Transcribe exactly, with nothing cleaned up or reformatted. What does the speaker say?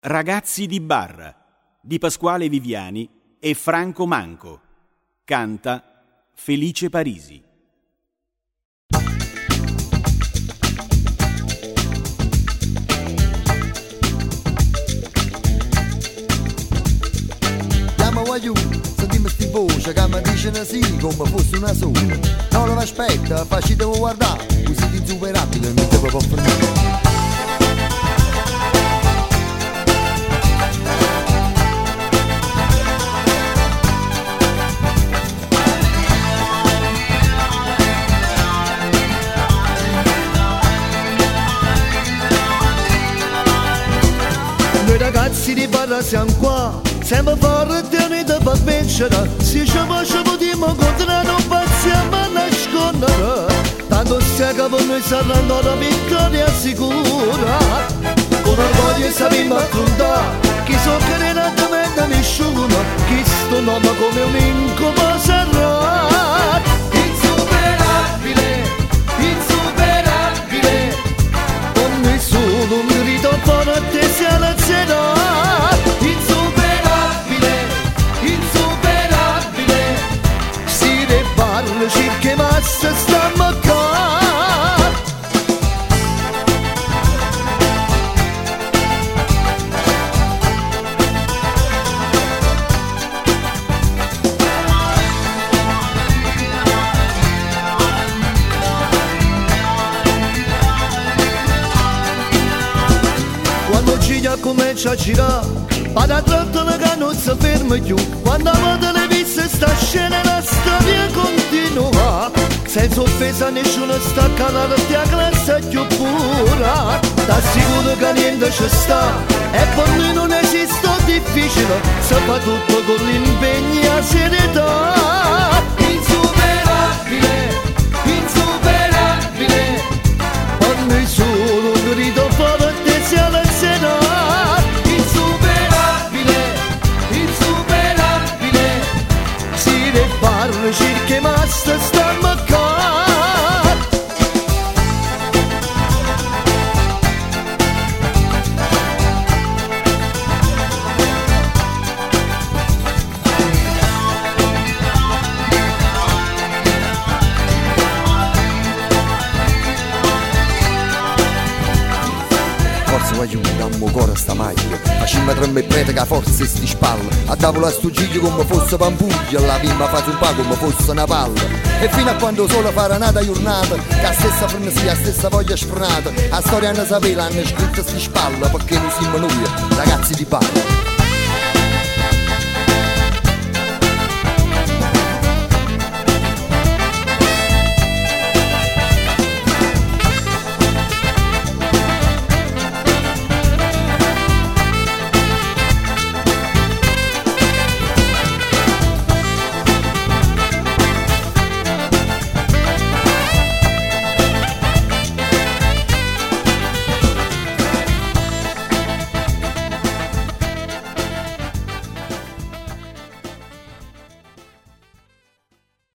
Ragazzi di Barra di Pasquale Viviani e Franco Manco. Canta Felice Parisi. Chiama Guagliù, sentiamo sti voce che mi dicono sì come fosse una sola. Non lo aspetta, facci devo guardare, così di insuperabile non te lo può fermare. Noi ragazzi di Barra siamo qua, siamo forti e uniti per vincere. Se ci facciamo dimmo contro non passiamo a nascondere. Tanto sia che per noi sarà una vittoria sicura. Con orgoglio sappiamo affrontare chi so che non addimenta nessuno. Chi sto nome come un incubo sarà. Insuperabile, insuperabile. Con nessuno un grido forte si alzerà. Insuperabile, insuperabile. Si ne parla circa massa stiamo a qua. Quando Giglia comincia a girare, vado trottola che non si ferma più. Quando vedo le viste sta scena la storia continua. Senza offesa nessuno sta calando la classe più pura. T'assicuro che niente ci sta e per noi non esiste difficile. Si fa tutto con l'impegno e la serietà. Insuperabile, insuperabile. Per noi solo un grido forte si alzerà. Insuperabile, insuperabile. Si ne parla circa massa stiamo a qua. Forza Guagliù, dammo cuore a sta maglia. Facciamo tremare prete che forza e sti spalle. A tavola a sto giglio come fosse pampuglia. La vimma fa un po' come fosse una palla. E fino a quando solo farà nata giornata, che la stessa frenesia, la stessa voglia sfrenata. La storia non sapeva, hanno scritto sti spalle, perché non siamo noi, ragazzi di Barra.